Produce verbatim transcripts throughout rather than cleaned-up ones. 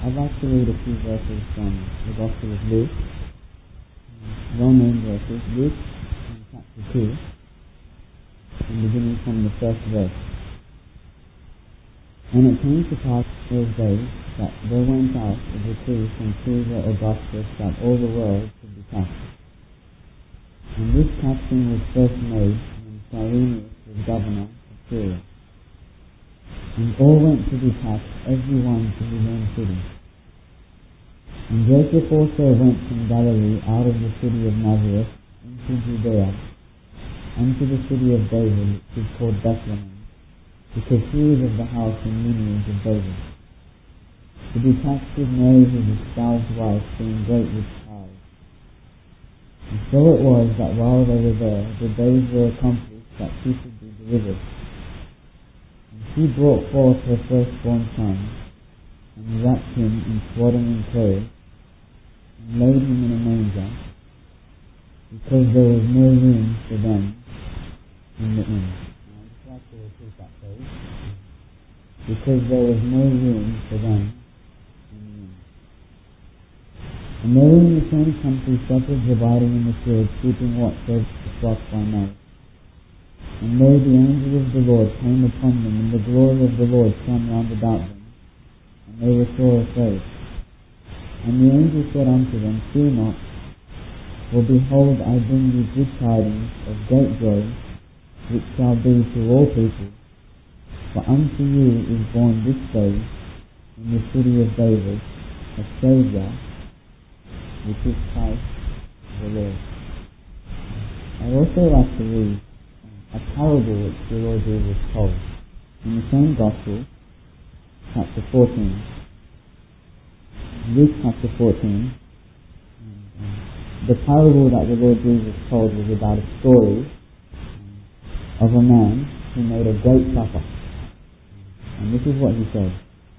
I'd like to read a few verses from the Gospel of Luke, well-known verses, Luke in chapter two, and beginning from the first verse. And it came to pass in those days that there went out a decree from Caesar Augustus that all the world should be taxed. And this taxing was first made when Cyrenius was governor of Syria. And all went to be taxed, every one to his own city. And Joseph also went from Galilee out of the city of Nazareth into Judea, unto the city of David, which is called Bethlehem, because he was of the house and lineage of David, to be taxed with Mary his espoused wife, being great with child. And so it was that while they were there, the days were accomplished that she should be delivered. And she brought forth her firstborn son, and wrapped him in swaddling clothes, and laid him in a manger, because there was no room for them in the inn. Now I'd just like to repeat that phrase. Because there was no room for them in the inn. And they were in the same country, shepherds abiding in the field, keeping watch over the flock by night. And lo, the angel of the Lord came upon them, and the glory of the Lord shone round about them, and they were sore afraid. And the angel said unto them, Fear not, for behold, I bring you good tidings of great joy, which shall be to all people. For unto you is born this day in the city of David a Saviour, which is Christ the Lord. I'd also like to read a parable which the Lord Jesus told in the same Gospel, chapter fourteen. Luke chapter fourteen. The parable that the Lord Jesus told was about a story of a man who made a great supper. And this is what he said.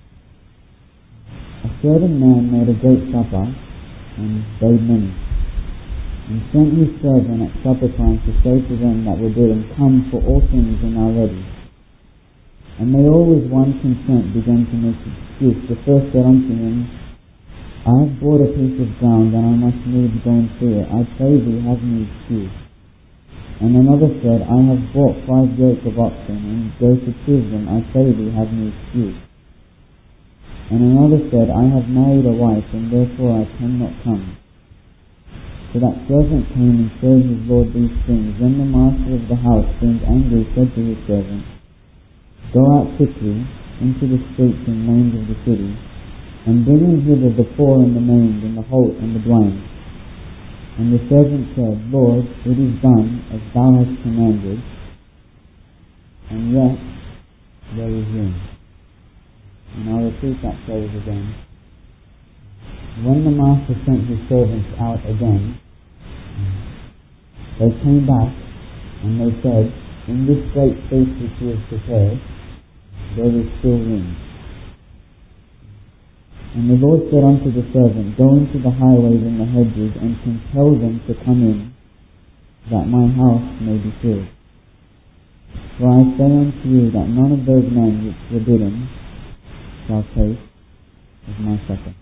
A certain man made a great supper and bade many, and sent his servant at supper time to say to them that were doing, Come, for all things are now ready. And they all with one consent began to make excuse. The first said unto him, I have bought a piece of ground, and I must needs go and see it. I pray thee, have me excuse. And another said, I have bought five yoke of oxen, and go to prove them. I pray thee, have me excuse. And another said, I have married a wife, and therefore I cannot come. So that servant came and showed his lord these things. Then the master of the house, being angry, said to his servant, Go out quickly into the streets and lanes of the city, and bring in hither the poor and the maimed, and the halt and the blind. And the servant said, Lord, it is done as thou hast commanded, and yet there is room. And I'll repeat that phrase again. When the master sent his servants out again, they came back and they said, In this great feast which you have prepared, there is still room. And the Lord said unto the servant, Go into the highways and the hedges, and compel them to come in, that my house may be filled. For I say unto you that none of those men which were bidden shall taste of my supper.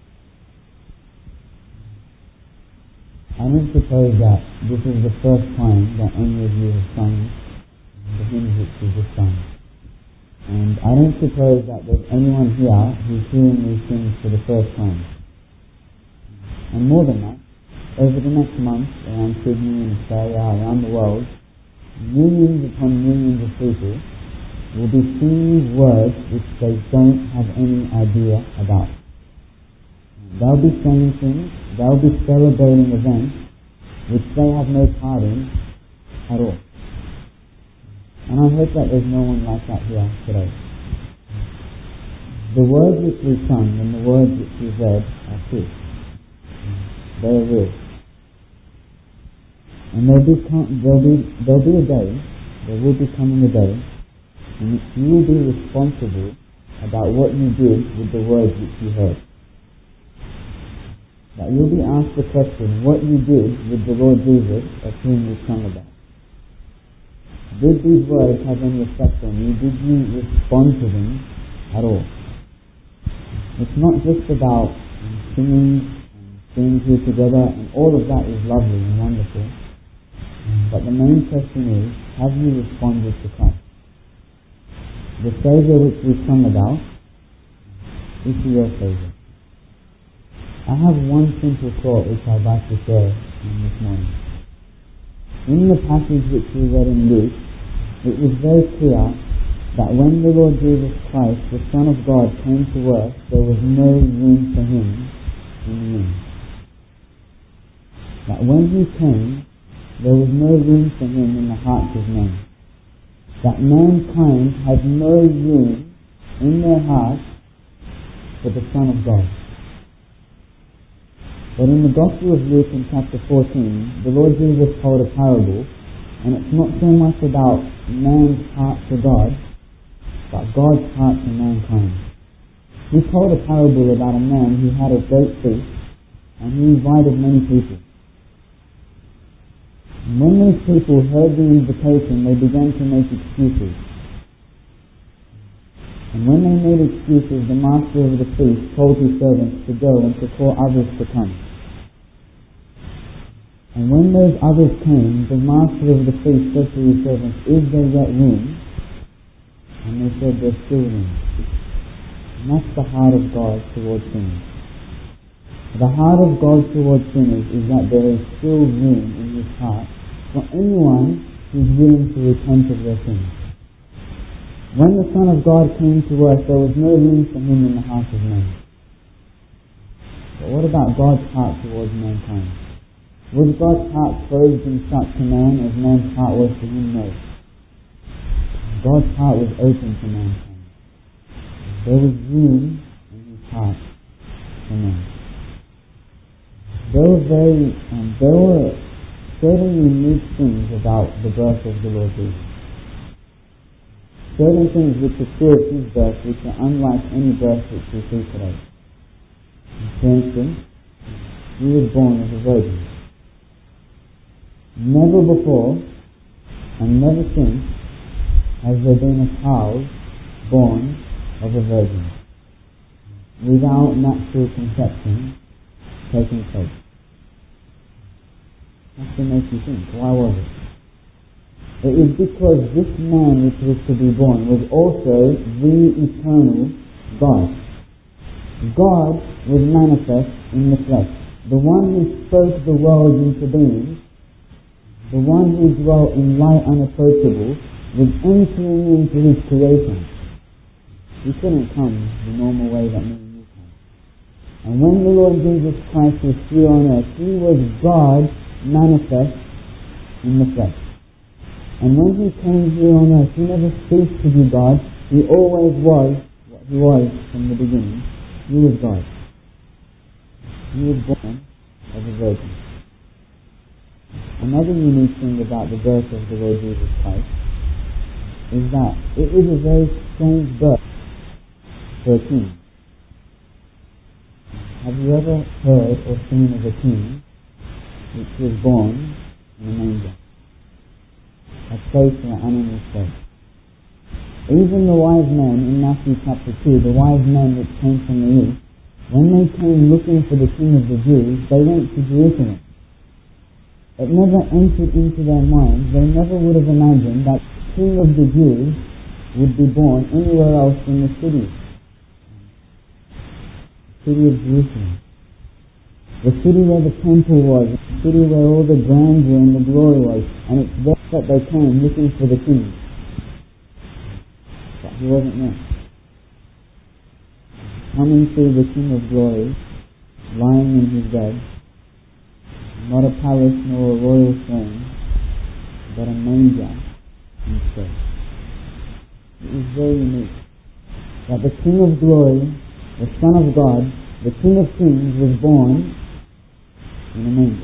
I don't suppose that this is the first time that any of you have sung the hymns which we just sung. And I don't suppose that there's anyone here who's hearing these things for the first time. And more than that, over the next month, around Sydney and Australia, around the world, millions upon millions of people will be singing words which they don't have any idea about. They'll be saying things, they'll be celebrating events which they have no part in at all. And I hope that there's no one like that here today. The words which we sung and the words which we read are true. They're real. And there'll be, there'll be, there'll be a day, there will be coming a day, in which you will be responsible about what you did with the words which you heard. That you'll be asked the question, what you did with the Lord Jesus of whom we sung about. Did these words have any effect on you? Did you respond to them at all? It's not just about singing and being here together, and all of that is lovely and wonderful. But the main question is, have you responded to Christ? The Saviour which we sung about, is He your Saviour? I have one simple thought which I'd like to share this morning. In the passage which we read in Luke, it was very clear that when the Lord Jesus Christ, the Son of God, came to earth, there was no room for Him in the inn. That when He came, there was no room for Him in the hearts of men. That mankind had no room in their hearts for the Son of God. But in the Gospel of Luke in chapter fourteen, the Lord Jesus told a parable, and it's not so much about man's heart for God, but God's heart for mankind. He told a parable about a man who had a great feast, and he invited many people. And when those people heard the invitation, they began to make excuses. And when they made excuses, the master of the feast told his servants to go and to call others to come. And when those others came, the master of the feast said to his servants, "Is there yet room?" And they said, "There's still room." And that's the heart of God towards sinners. The heart of God towards sinners is that there is still room in His heart for anyone who is willing to repent of their sins. When the Son of God came to earth, there was no room for Him in the heart of man. But what about God's heart towards mankind? Was God's heart closed and shut to man as man's heart was to Him? No. God's heart was open to mankind. There was room in His heart for man. There were very, um, there were certain unique things about the birth of the Lord Jesus. Certain things which are true of His birth, which are unlike any birth which we see today. For instance, He was born as a virgin. Never before, and never since, has there been a child born of a virgin without natural conception taking place. That's to make you think, why was it? It is because this man which was to be born was also the eternal God. God was manifest in the flesh. The one who spoke the world into being, the one who dwelt in light unapproachable, was entering into His creation. He couldn't come the normal way that me and you come. And when the Lord Jesus Christ was here on earth, He was God manifest in the flesh. And when He came here on earth, He never ceased to be God. He always was what He was from the beginning. He was God. He was born of a virgin. Another unique thing about the birth of the Lord Jesus Christ is that it is a very strange birth for a king. Have you ever heard or seen of a king which was born in a manger? A place where animals fed. Even the wise men in Matthew chapter two, the wise men which came from the east, when they came looking for the King of the Jews, they went to Jerusalem. It never entered into their minds, they never would have imagined that the King of the Jews would be born anywhere else in the city. The city of Jerusalem. The city where the temple was, the city where all the grandeur and the glory was, and it's there that they came looking for the King. But He wasn't there. Coming to the King of glory, lying in His bed, not a palace nor a royal throne, but a manger instead. It was very unique that the King of glory, the Son of God, the King of kings, was born in a manger.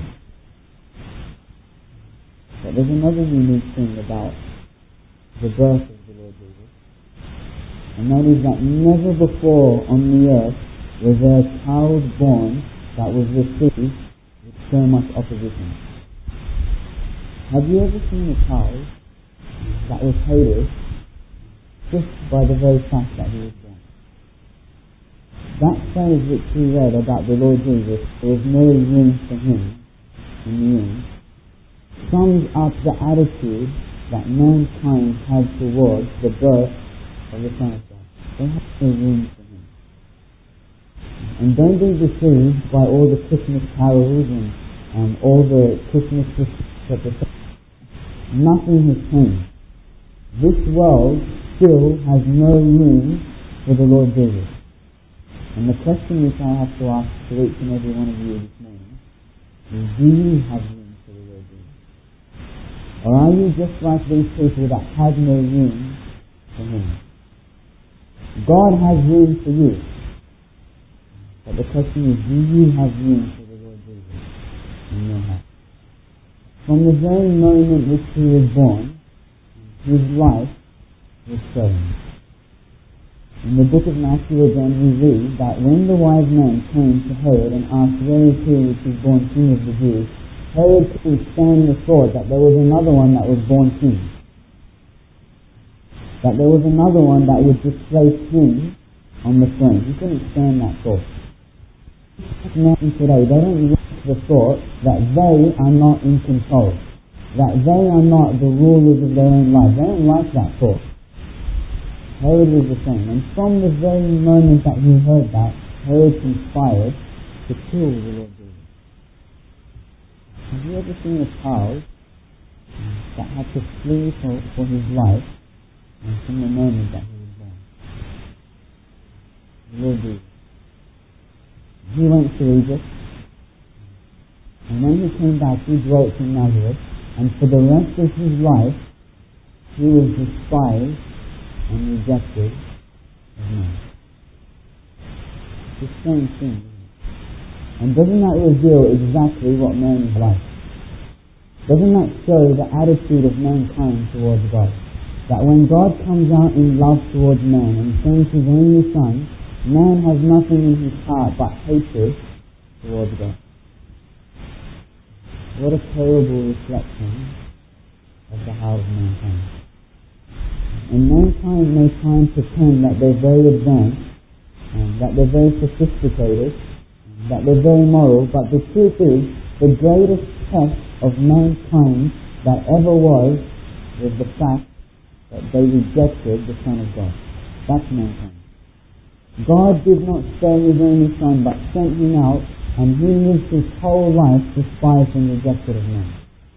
But there's another unique thing about the birth of the Lord Jesus, and that is that never before on the earth was there a child born that was received with so much opposition. Have you ever seen a child that was hated just by the very fact that he was born? that phrase which we read about the Lord Jesus, there was no room for him in the end, sums up the attitude that mankind had towards the birth of the Son of God. They had no room for him. And don't be deceived by all the Christmas carols and um, all the Christmas representations. Nothing has changed. This world still has no room for the Lord Jesus. And the question which I have to ask to each and every one of you this morning is, do you have room for the Lord Jesus? Or are you just like these people that had no room for him? God has room for you. But the question is, do you have room for the Lord Jesus in your heart? From the very moment which he was born, his life was shown. In the book of Matthew again we read that when the wise men came to Herod and asked, where is he which is born king of the Jews, Herod couldn't stand the thought that there was another one that was born king. That there was another one that would displace him on the throne. He couldn't stand that thought. Imagine today, they don't like the thought that they are not in control. That they are not the rulers of their own life. They don't like that thought. Herod was the same, and from the very moment that he heard that, Herod conspired to kill the Lord Jesus. Have you ever seen a child that had to flee for, for his life and from the moment that he was born? The Lord Jesus. He went to Egypt, and when he came back, he dwelt in Nazareth, and for the rest of his life, he was despised and rejected of men. It's the same thing, isn't it? And doesn't that reveal exactly what man is like? Doesn't that show the attitude of mankind towards God? That when God comes out in love towards man and sends his only Son, man has nothing in his heart but hatred towards God. What a terrible reflection of the heart of mankind. And mankind may try and pretend that they're very advanced, and that they're very sophisticated, and that they're very moral, but the truth is, the greatest test of mankind that ever was, was the fact that they rejected the Son of God. That's mankind. God did not spare his only Son, but sent him out, and he lived his whole life despised and rejected of men.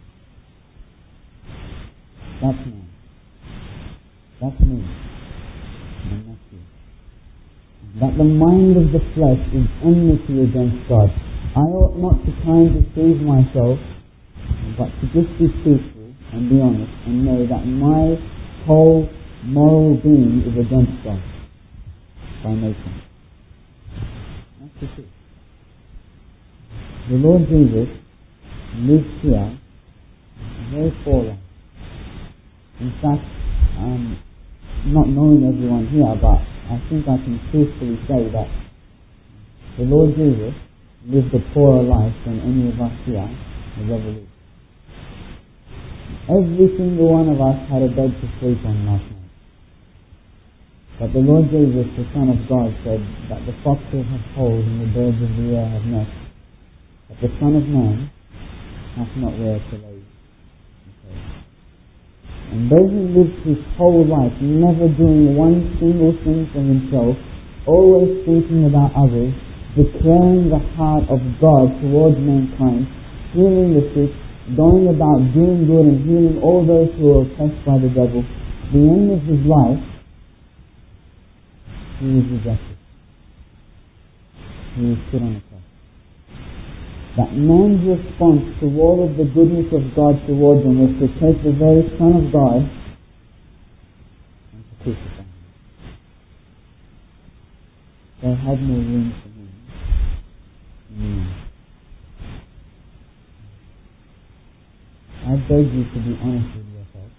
That's man. That's me. And that's you. That the mind of the flesh is enmity against God. I ought not to try and deceive myself, but to just be truthful and be honest and know that my whole moral being is against God by nature. That's the truth. The Lord Jesus lived here a very poor life. In fact, um, not knowing everyone here, but I think I can truthfully say that the Lord Jesus lived a poorer life than any of us here has ever lived. Every single one of us had a bed to sleep on last night. But the Lord Jesus, the Son of God, said that the foxes have holes and the birds of the air have nests, but the Son of Man hath not where to lay. Okay. And though he lived his whole life never doing one single thing for himself, always thinking about others, declaring the heart of God towards mankind, healing the sick, going about doing good and healing all those who are oppressed by the devil, at the end of his life, he was rejected. He was put on a cross. That man's response to all of the goodness of God towards him was to take the very Son of God and to crucify him. They had no room for him in the end. I beg you to be honest with yourself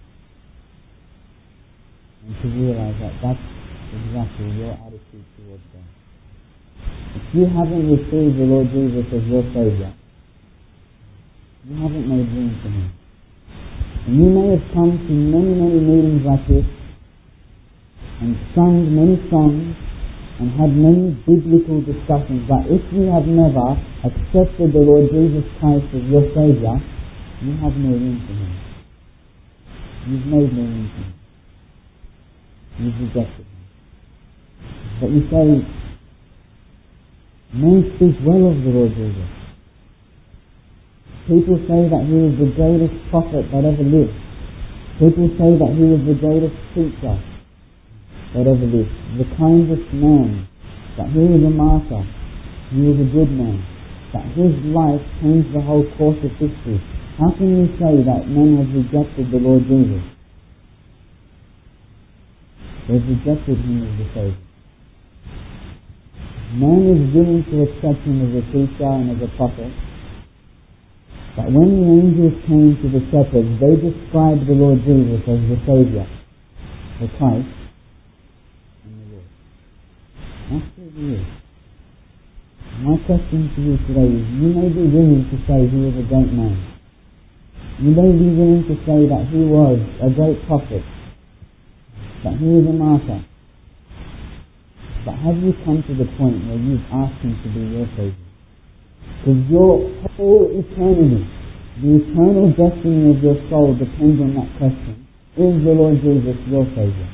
and to realize that that's exactly your attitude towards God. If you haven't received the Lord Jesus as your Saviour, you haven't made room for him. And you may have come to many, many meetings like this and sung many songs and had many biblical discussions, but if you have never accepted the Lord Jesus Christ as your Saviour, you have no room for Him. You've made no room for Him. You've rejected Him. But you say, men speak well of the Lord Jesus. People say that He was the greatest prophet that ever lived. People say that He was the greatest preacher that ever lived, the kindest man, that He was a martyr, He was a good man, that His life changed the whole course of history. How can you say that men have rejected the Lord Jesus? They've rejected Him as the Saviour. Man is willing to accept Him as a preacher and as a prophet, but when the angels came to the shepherds, they described the Lord Jesus as the Saviour, the Christ, Absolutely is. My question to you today is, you may be willing to say He was a great man. You may be willing to say that He was a great prophet, that He was a martyr. But have you come to the point where you've asked Him to be your Saviour? Because your whole eternity, the eternal destiny of your soul depends on that question. Is the Lord Jesus your Saviour?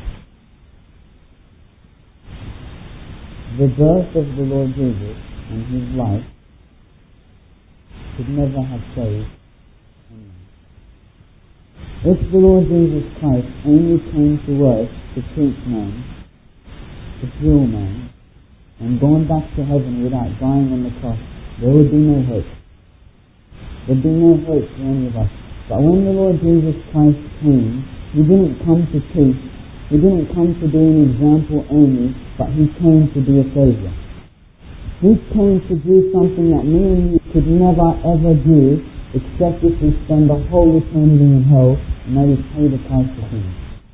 The birth of the Lord Jesus and His life could never have saved anyone. If the Lord Jesus Christ only came to earth to preach man, to heal man, and gone back to heaven without dying on the cross, there would be no hope. There would be no hope for any of us. But when the Lord Jesus Christ came, He didn't come to teach, He didn't come to be an example only, but He came to be a Saviour. He came to do something that me and you could never ever do, except if we spend the whole eternity in hell, and that is pay the price for sin.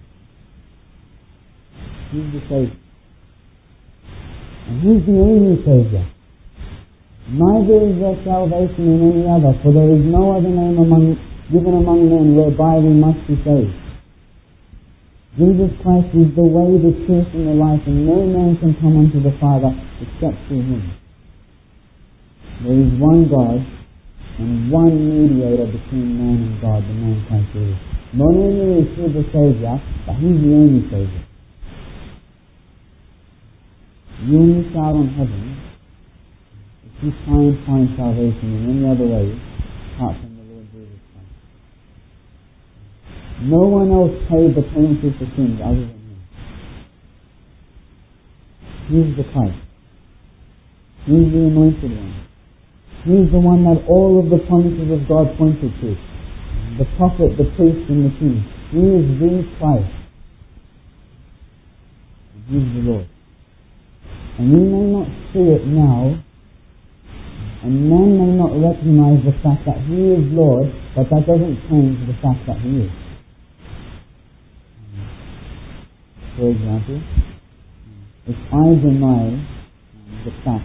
He's the Saviour. And He's the only Saviour. Neither is there salvation in any other, for there is no other name among, given among men whereby we must be saved. Jesus Christ is the way, the truth, and the life, and no man can come unto the Father except through Him. There is one God and one mediator between man and God, the man Christ Jesus. Not only is He the Saviour, but He's the only Saviour. You miss out on heaven if you try and find salvation in any other way apart from the Lord Jesus Christ. No one else paid the penalty for sins other than Him. He's the Christ. He's the Anointed One. He's the one that all of the promises of God pointed to. The prophet, the priest, and the king. He is the Christ. And He's the Lord. And we may not see it now, and man may not recognize the fact that He is Lord, but that doesn't change the fact that He is. For example, if I deny the fact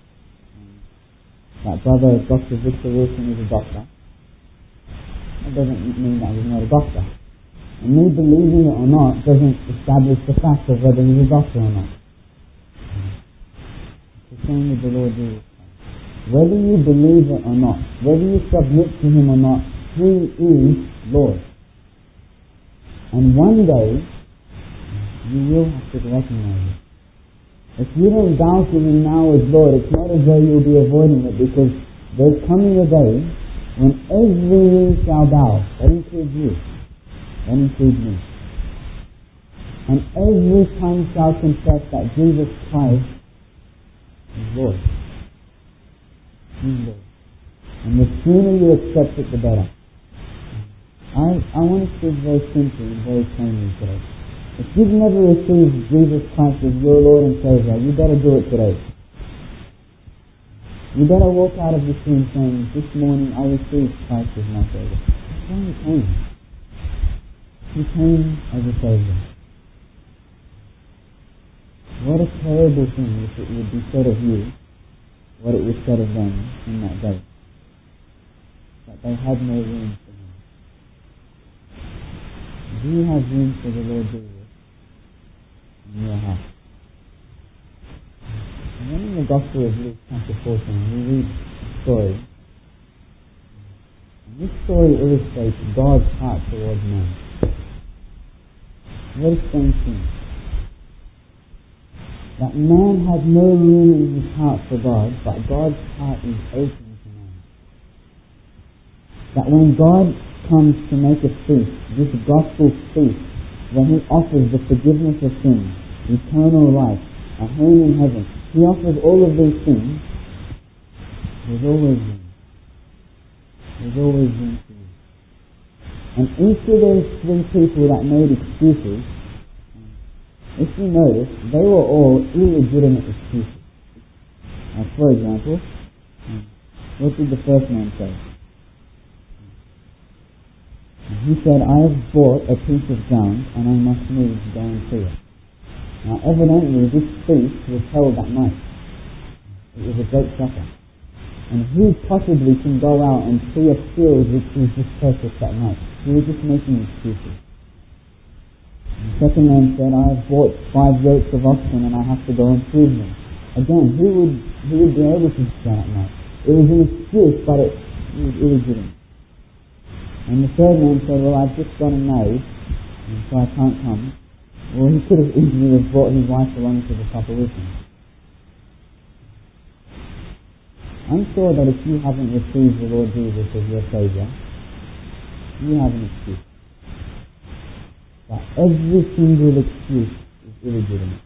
that Brother Doctor Victor Wilson is a doctor, that doesn't mean that he's not a doctor. And me believing it or not doesn't establish the fact of whether he's a doctor or not. It's the same with the Lord Jesus Christ. Whether you believe it or not, whether you submit to Him or not, He is Lord. And one day, you will have to recognize it. If you don't doubt Him now as Lord, it's not as though you'll be avoiding it, because there's coming a day when every knee shall bow. That includes you. That includes me. And every tongue shall confess that Jesus Christ is Lord. He's Lord. And the sooner you accept it, the better. I, I want to speak very simply and very plainly today. If you've never received Jesus Christ as your Lord and Savior, you better do it today. You better walk out of this room saying, this morning I received Christ as my Savior. That's why He came. He came as a Savior. What a terrible thing if it would be said of you what it was said of them in that day. That they had no room for Him. Do you have room for the Lord Jesus in your heart? then in the Gospel of Luke chapter fourteen, we read a story. And this story illustrates God's heart towards man. What a strange thing. That man has no room in his heart for God, but God's heart is open to man. That when God comes to make a feast, this gospel feast, when He offers the forgiveness of sins, eternal life, a home in heaven, He offers all of these things, there's always room. There's always room for you. And each of those three people that made excuses, if you notice, they were all illegitimate excuses. Like for example, what did the first man say? He said, I have bought a piece of ground and I must needs go and see it. Now evidently this feast was held that night. It was a great supper. And who possibly can go out and see a field which was just purchased that night? He was just making excuses. The second man said, I have bought five yokes of oxen and I have to go and prove them. Again, who would who would be able to do that at night? It was an excuse, but it, it was illegitimate. And the third man said, well, I've just gotten married, and so I can't come. Well, he could have easily have brought his wife along to the supper with him. I'm sure that if you haven't received the Lord Jesus as your Saviour, you have an excuse. But every single excuse is illegitimate.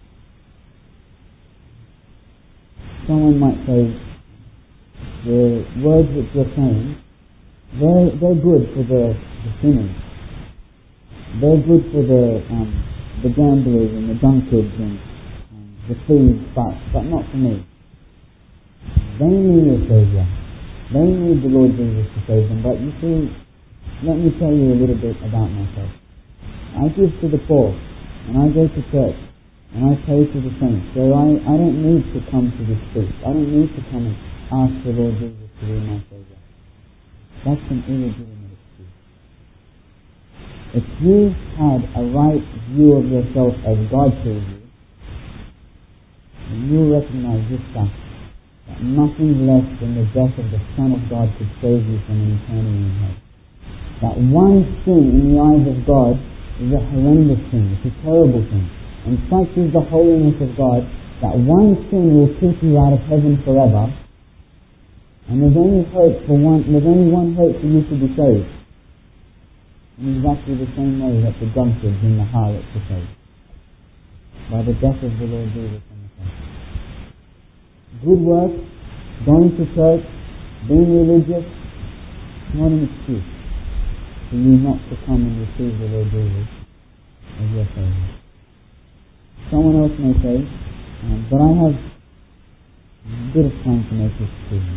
Someone might say, the words that you're saying, they're, they're good for the, the sinners. They're good for the um, the gamblers and the drunkards and um, the thieves, but, but not for me. They need a Saviour. They need the Lord Jesus to save them. But you see, let me tell you a little bit about myself. I give to the poor, and I go to church, and I pray to the saints. So I, I don't need to come to this feast. I don't need to come and ask the Lord Jesus to be my Saviour. That's an illegitimate excuse. If you had a right view of yourself as God sees you, then you'll recognize this fact, that nothing less than the death of the Son of God could save you from an eternity in hell. That one sin in the eyes of God is a horrendous sin. It's a terrible sin. And such is the holiness of God that one sin will keep you out of heaven forever. And there's only hope for one. There's only one hope for you to be saved. In exactly the same way that the drunkards and the harlots were saved, by the death of the Lord Jesus on the cross. Good works, going to church, being religious, not an excuse for you not to come and receive the Lord Jesus as your Saviour. Someone else may say, um, but I have a bit of time to make this decision.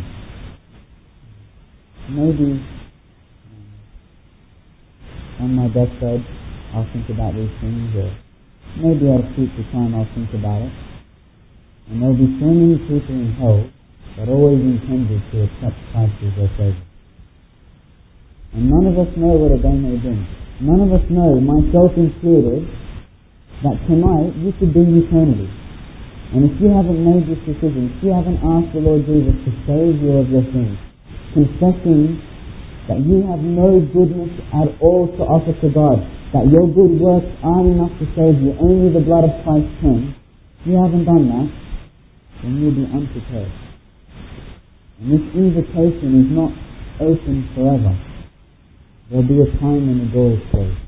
Maybe um, on my deathbed I'll think about these things, or maybe at a future time I'll think about it. And there'll be so many people in hell that always intended to accept Christ as their Saviour. And none of us know what a day may bring. None of us know, myself included, that tonight you could be in eternity. And if you haven't made this decision, if you haven't asked the Lord Jesus to save you of your sins, confessing that you have no goodness at all to offer to God, that your good works aren't enough to save you, only the blood of Christ can, if you haven't done that, then you'll be unprepared. And this invitation is not open forever. There'll be a time when the door is closed.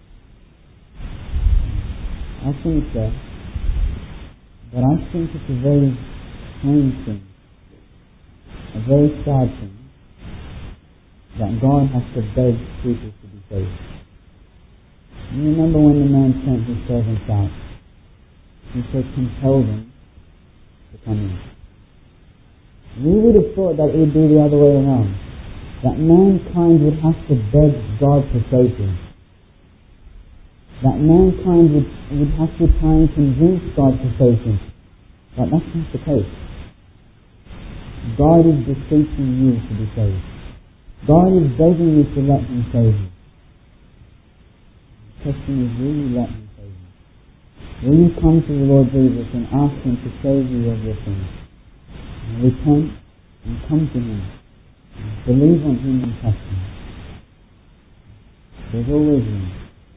I'll finish there. But I think it's a very strange thing, a very sad thing, that God has to beg people to be saved. You remember when the man sent his servants out, he said, compel them to come in. We would have thought that it would be the other way around, that mankind would have to beg God to save him. That mankind would, would have to try and convince God to save him. But that's not the case. God is beseeching you to be saved. God is begging you to let Him save you. The question is, will you let Him save you? Will you come to the Lord Jesus and ask Him to save you of your sins? And repent and come to Him. And believe on Him and trust Him. There's always room.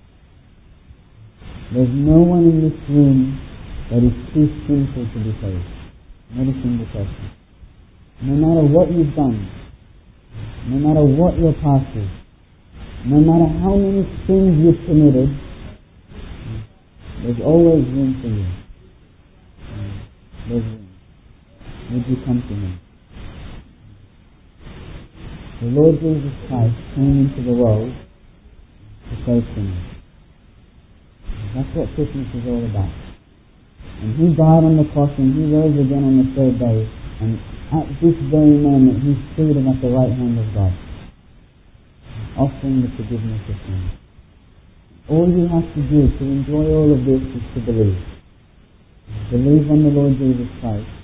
There's no one in this room that is too sinful to be saved. Not a single person. No matter what you've done, no matter what your past is, no matter how many sins you've committed, there's always room for you. There's room. Would you come to Him? The Lord Jesus Christ came into the world to save sinners. That's what Christmas is all about. And He died on the cross and He rose again on the third day. And at this very moment He's seated at the right hand of God, offering the forgiveness of sins. All you have to do to enjoy all of this is to believe. Believe on the Lord Jesus Christ